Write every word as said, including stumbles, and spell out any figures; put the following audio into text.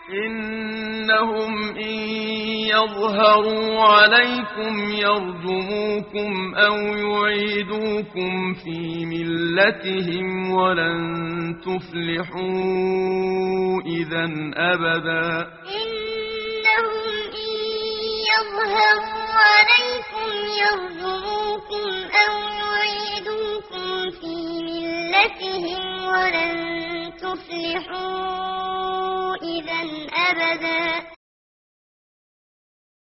إنهم إن يظهروا عليكم يرجموكم أو يعيدوكم في ملتهم ولن تفلحوا إذا أبدا. إنهم إن يظهروا عليكم يرجموكم أو يعيدوكم في ملتهم ولن تفلحوا إذا أبدا.